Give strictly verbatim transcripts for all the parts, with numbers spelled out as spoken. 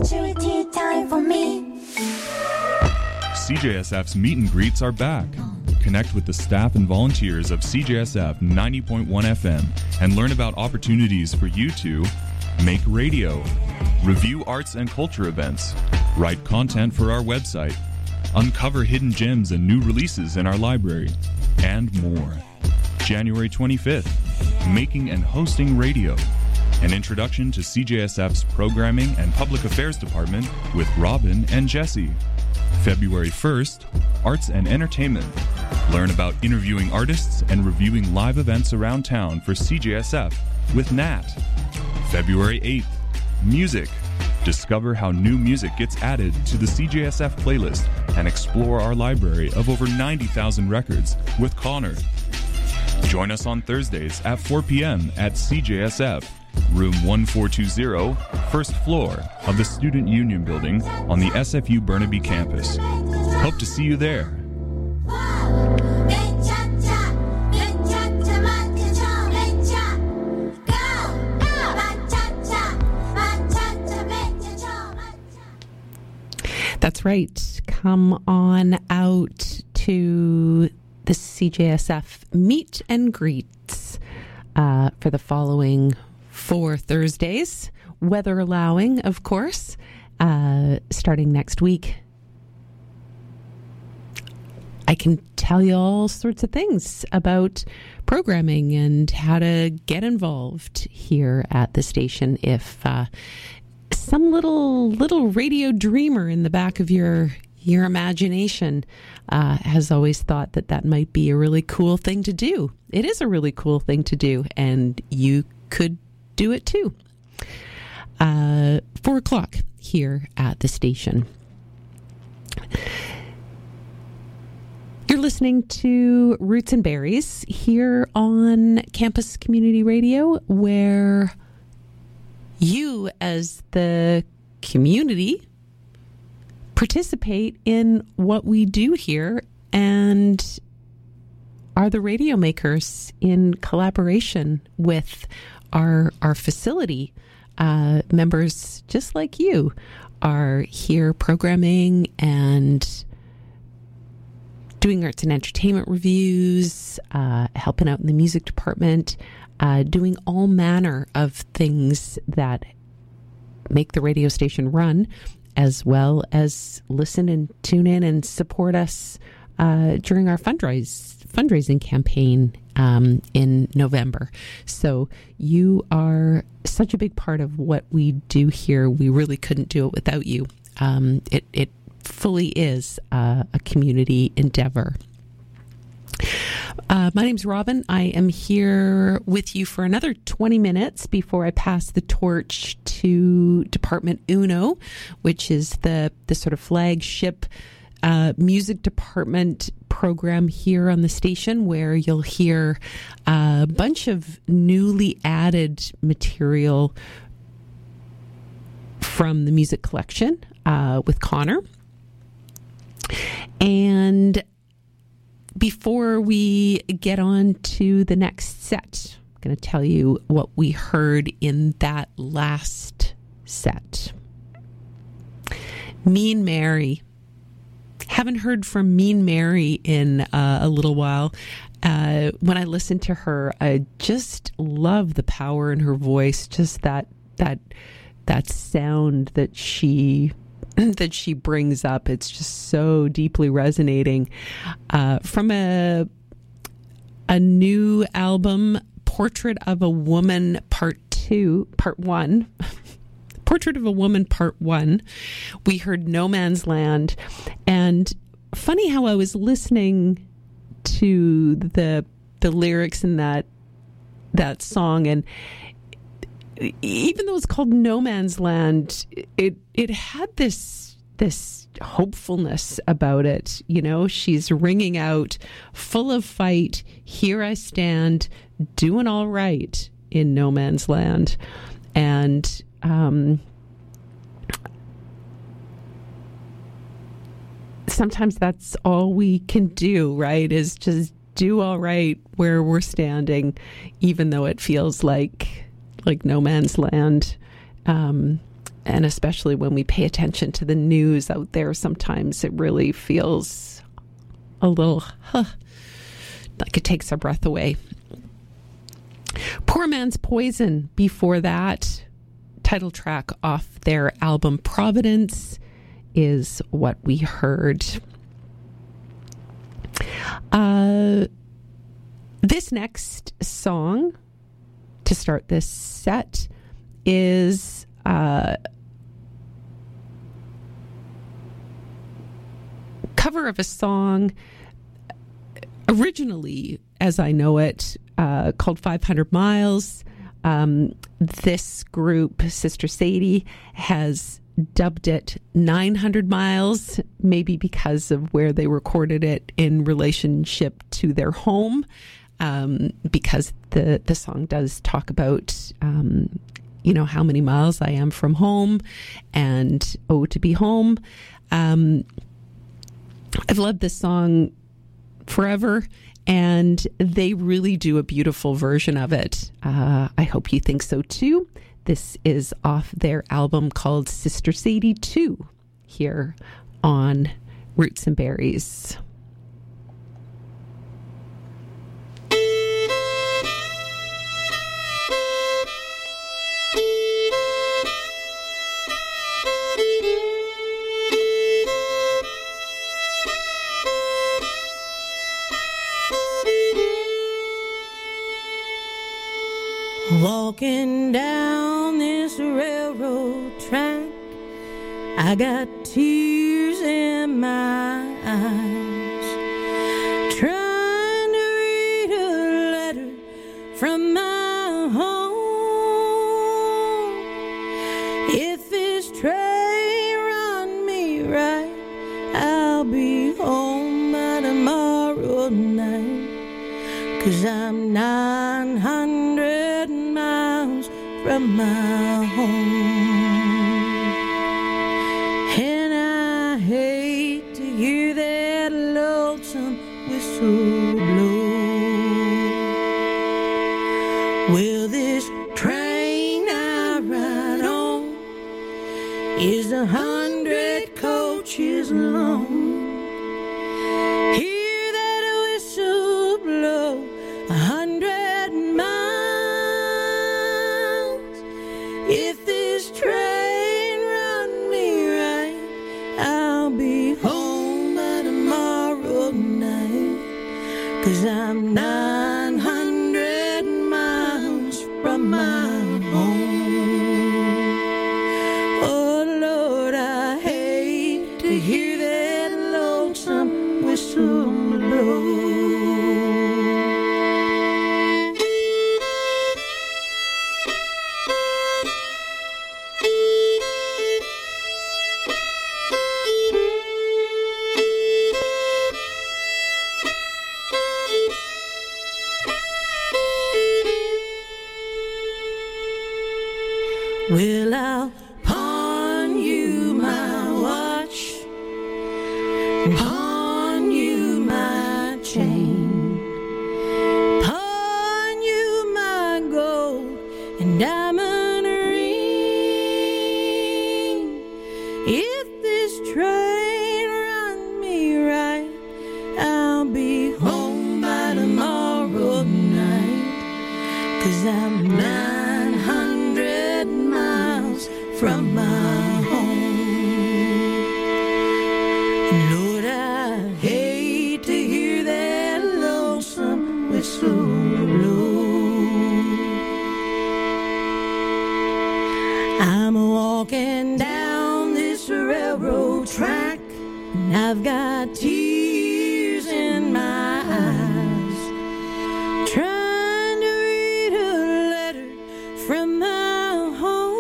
Treat tea time for me. C J S F's meet and greets are back. Connect with the staff and volunteers of C J S F ninety point one F M and learn about opportunities for you to make radio, review arts and culture events, write content for our website, uncover hidden gems and new releases in our library, and more. January twenty-fifth, Making and Hosting Radio, an introduction to C J S F's Programming and Public Affairs Department with Robin and Jesse. February first, Arts and Entertainment. Learn about interviewing artists and reviewing live events around town for C J S F with Nat. February eighth, Music. Discover how new music gets added to the C J S F playlist and explore our library of over ninety thousand records with Connor. Join us on Thursdays at four p.m. at C J S F, room one four two zero, first floor of the Student Union Building on the S F U Burnaby campus. Hope to see you there. That's right. Come on out to the C J S F meet and greets uh, for the following four Thursdays, weather allowing, of course, uh, starting next week. I can tell you all sorts of things about programming and how to get involved here at the station if uh, some little little radio dreamer in the back of your your imagination uh, has always thought that that might be a really cool thing to do. It is a really cool thing to do, and you could do it too. Uh, four o'clock here at the station. You're listening to Roots and Berries here on Campus Community Radio, where you as the community participate in what we do here and are the radio makers in collaboration with our our facility. Uh, members just like you are here programming and doing arts and entertainment reviews, uh, helping out in the music department, uh, doing all manner of things that make the radio station run, as well as listen and tune in and support us uh, during our fundraise, fundraising campaign um, in November. So you are such a big part of what we do here. We really couldn't do it without you. Um, it, it fully is uh, a community endeavor. Uh, my name's Robin. I am here with you for another twenty minutes before I pass the torch to Department Uno, which is the, the sort of flagship uh, music department program here on the station, where you'll hear a bunch of newly added material from the music collection uh, with Connor. And before we get on to the next set, I'm going to tell you what we heard in that last set. Mean Mary. Haven't heard from Mean Mary in uh, a little while. Uh, when I listen to her, I just love the power in her voice, just that that that sound that she that she brings up. It's just so deeply resonating. Uh, from a a new album, Portrait of a Woman Part Two, Part One. Portrait of a Woman Part One. We heard No Man's Land. And funny how I was listening to the the lyrics in that that song, and even though it's called No Man's Land, it it had this this hopefulness about it. You know, she's ringing out, full of fight, here I stand, doing all right in no man's land. And um, sometimes that's all we can do, right, is just do all right where we're standing, even though it feels like like no man's land. Um, and especially when we pay attention to the news out there, sometimes it really feels a little huh, like it takes our breath away. Poor Man's Poison before that, title track off their album Providence, is what we heard. Uh, this next song to start this set is uh, cover of a song originally, as I know it, uh, called five hundred miles. Um, this group, Sister Sadie, has dubbed it nine hundred miles, maybe because of where they recorded it in relationship to their home, um, because the, the song does talk about, um, you know, how many miles I am from home and oh, to be home. Um, I've loved this song forever, and they really do a beautiful version of it. Uh, I hope you think so too. This is off their album called Sister Sadie two, here on Roots and Berries. Walking down this railroad track, I got tears in my eyes, trying to read a letter from my home. If this train run me right, I'll be home by tomorrow night, 'cause I'm nine hundred miles from my home. And I hate to hear that lonesome whistle blow. Well, this train I ride on is a hundred coaches long. Hear that whistle blow a hundred miles. If this train run me right, I'll be home by tomorrow night, 'cause I'm nine hundred miles from my home. Oh Lord, I hate to hear that lonesome whistle blow. Well, I'll pawn you my watch, pawn you my chain, pawn you my gold and diamond ring. If this train run me right, I'll be home by tomorrow night, 'cause I'm nine hundred miles from my home. Lord, I hate to hear that lonesome whistle blow. I'm walking down this railroad track, and I've got tears in my eyes, trying to read a letter from my home.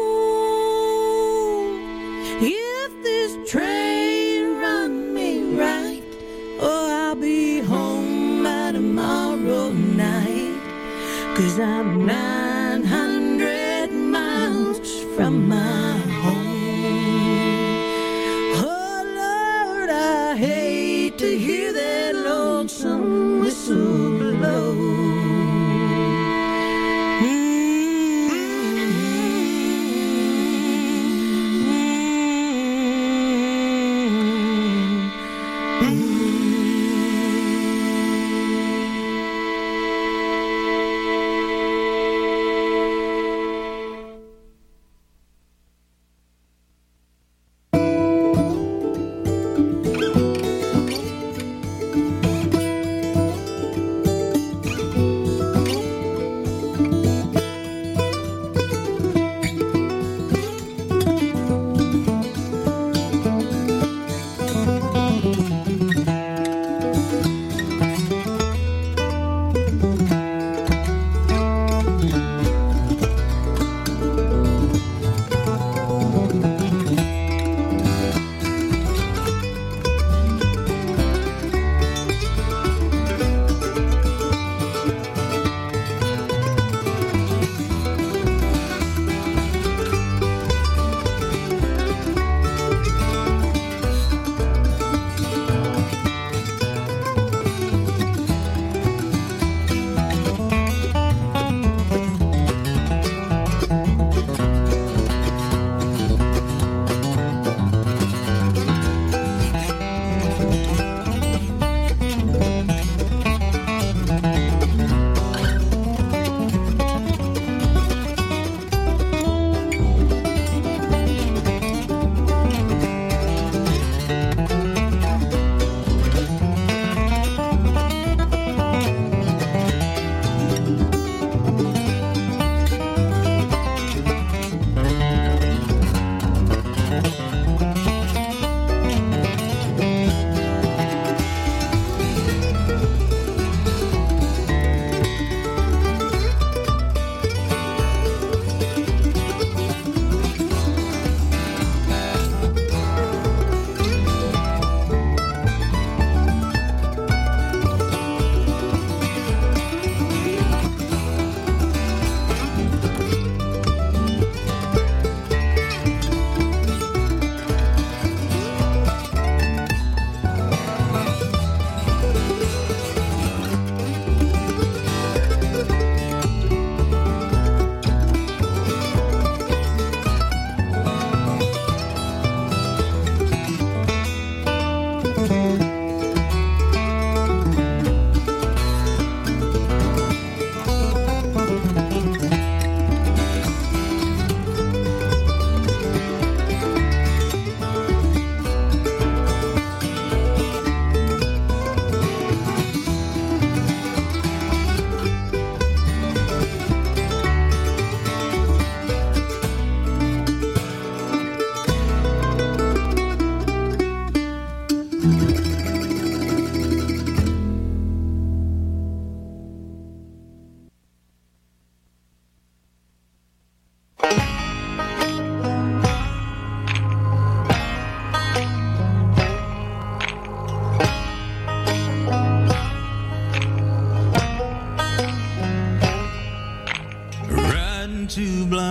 If this train run me right, oh, I'll be home by tomorrow night, 'cause I'm nine hundred miles from my home. Oh Lord, I hate to hear that lonesome whistle blow.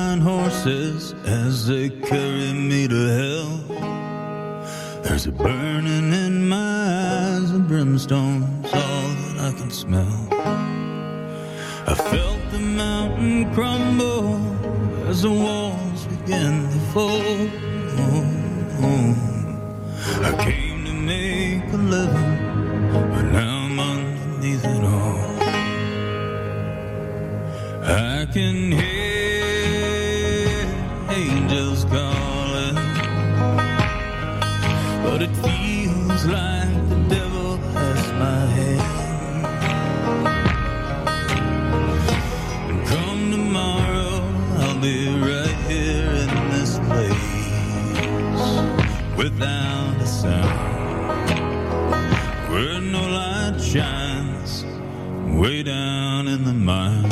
blind horses as they carry me to hell. There's a burning in my eyes, and brimstone's all that I can smell. I felt the mountain crumble as the walls began to fall. I came to make a living, but now I'm underneath it all. I can hear angels calling, but it feels like the devil has my hand. And come tomorrow, I'll be right here in this place, without a sound, where no light shines, way down in the mine.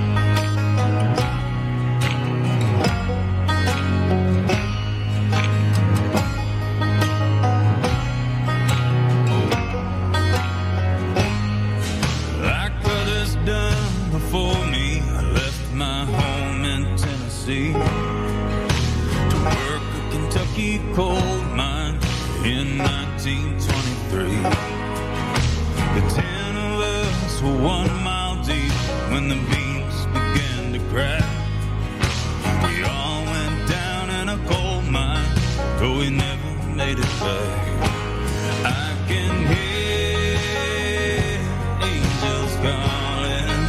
For me, I left my home in Tennessee to work a Kentucky coal mine in nineteen twenty-three. The ten of us were one mile deep when the beams began to crack. We all went down in a coal mine, though we never made it back. I can hear angels calling,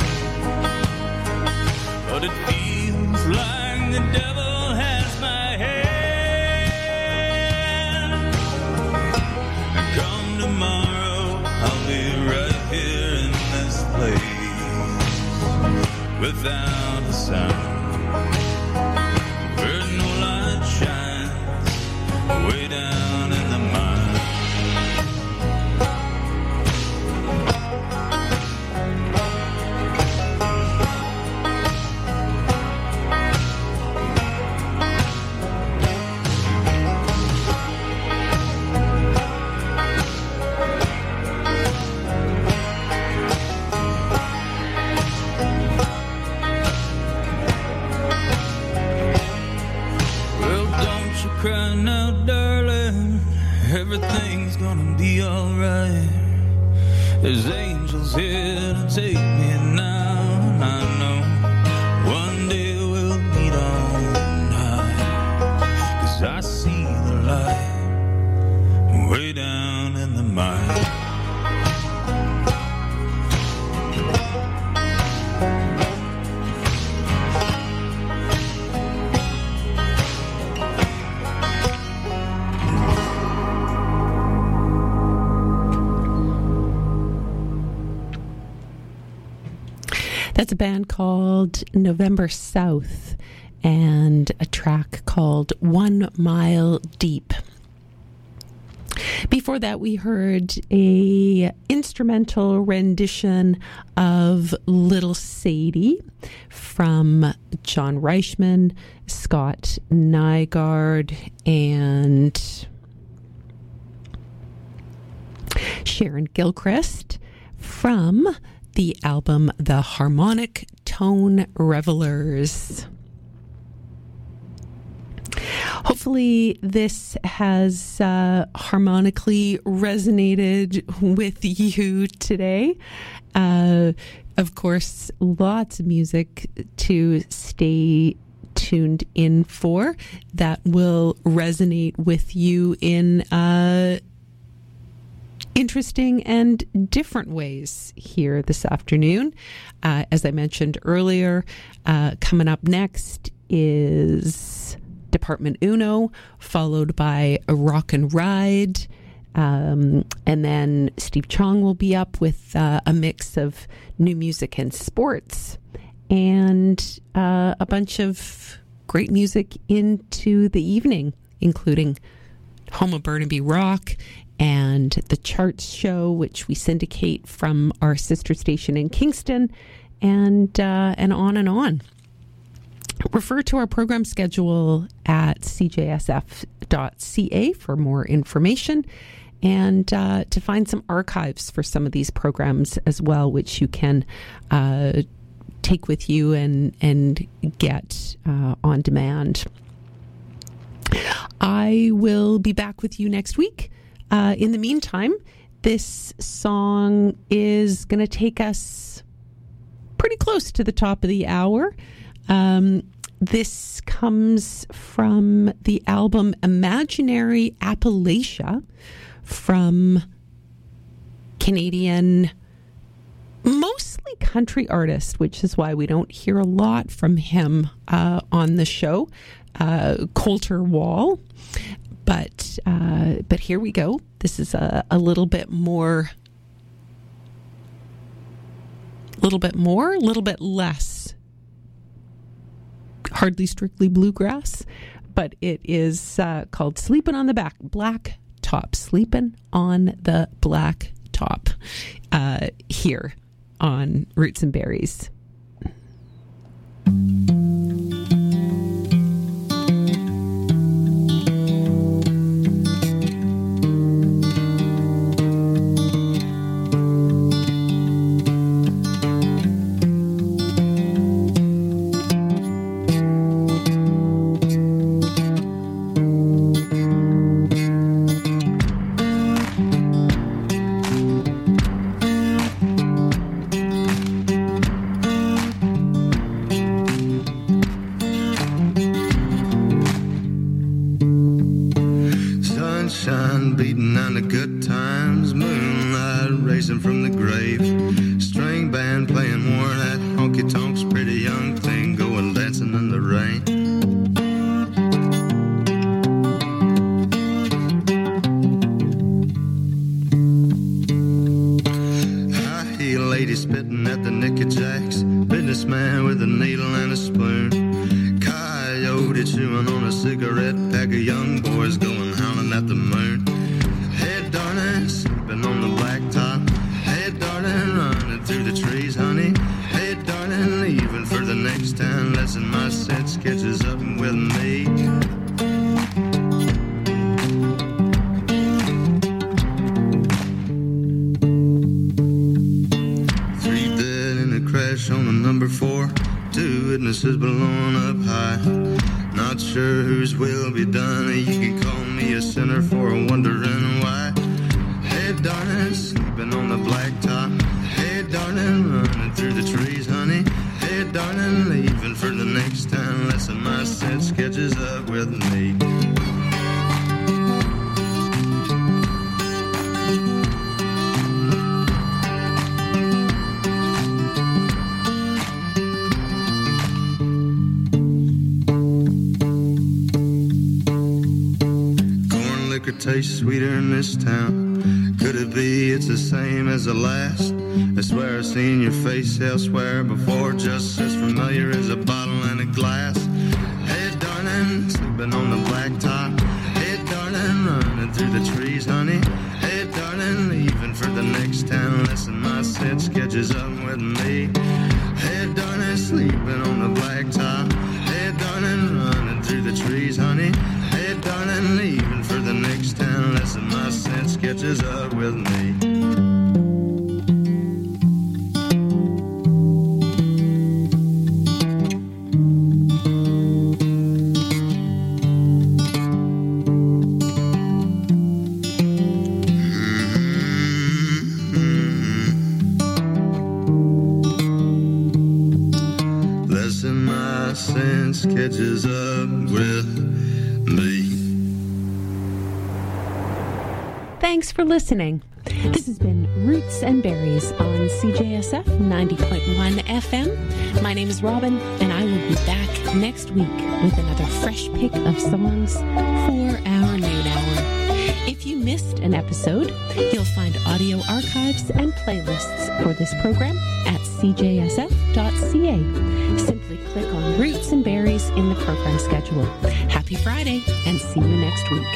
but it feels like the devil has my hand. And come tomorrow, I'll be right here in this place, without a sound, where no light shines, way down in the mine. Cry now, darling, everything's gonna be alright. There's angels here to take me now, and I know one day we'll meet on high. 'Cause I see the light way down in the mine. That's a band called November South and a track called One Mile Deep. Before that, we heard a instrumental rendition of Little Sadie from John Reichman, Scott Nygaard, and Sharon Gilchrist from the album The Harmonic Tone Revelers. Hopefully this has uh, harmonically resonated with you today. Uh, of course, lots of music to stay tuned in for that will resonate with you in uh interesting and different ways here this afternoon. Uh, as I mentioned earlier, uh, coming up next is Department Uno, followed by a Rock and Ride. Um, and then Steve Chong will be up with uh, a mix of new music and sports, and uh, a bunch of great music into the evening, including Home of Burnaby Rock and the Charts Show, which we syndicate from our sister station in Kingston, and uh, and on and on. Refer to our program schedule at c j s f dot c a for more information, and uh, to find some archives for some of these programs as well, which you can uh, take with you and and get uh, on demand. I will be back with you next week. Uh, in the meantime, this song is going to take us pretty close to the top of the hour. Um, this comes from the album Imaginary Appalachia from Canadian, mostly country artist, which is why we don't hear a lot from him uh, on the show, uh, Colter Wall. But uh, but here we go. This is a, a little bit more, a little bit more, a little bit less. Hardly strictly bluegrass, but it is uh, called "Sleeping on the Back Black Top." Sleeping on the Black Top. Uh, here on Roots and Berries. Tastes sweeter in this town. Could it be it's the same as the last? I swear I've seen your face elsewhere before, just as familiar as a bottle and a glass. Hey darling, sleeping on the blacktop. Hey darling, running through the trees, honey. Hey darling, leaving for the next town. Listen, my set sketches up with me. Hey darling, sleeping on the blacktop. Hey darling, running through the trees, honey. Hey darling, leaving for the next town. Listen, my set sketches up with me. Catches up with me. Thanks for listening. This has been Roots and Berries on C J S F ninety point one F M. My name is Robin, and I will be back next week with another fresh pick of songs for our noon hour. If you missed an episode, you'll find audio archives and playlists for this program at c j s f dot c a. Simply click on Roots and Berries in the program schedule. Happy Friday, and see you next week.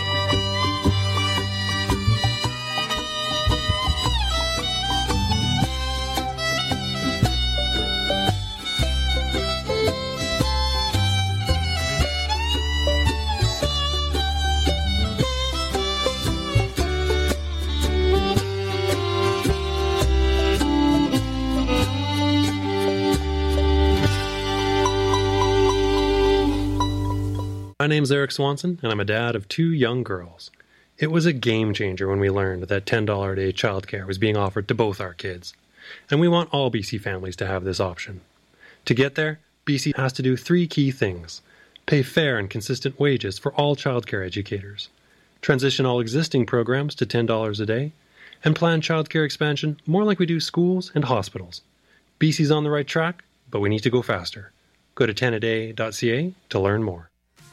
My name's Eric Swanson, and I'm a dad of two young girls. It was a game changer when we learned that ten dollars a day childcare was being offered to both our kids. And we want all B C families to have this option. To get there, B C has to do three key things. Pay fair and consistent wages for all childcare educators, transition all existing programs to ten dollars a day, and plan childcare expansion more like we do schools and hospitals. B C's on the right track, but we need to go faster. Go to ten a day dot c a to learn more.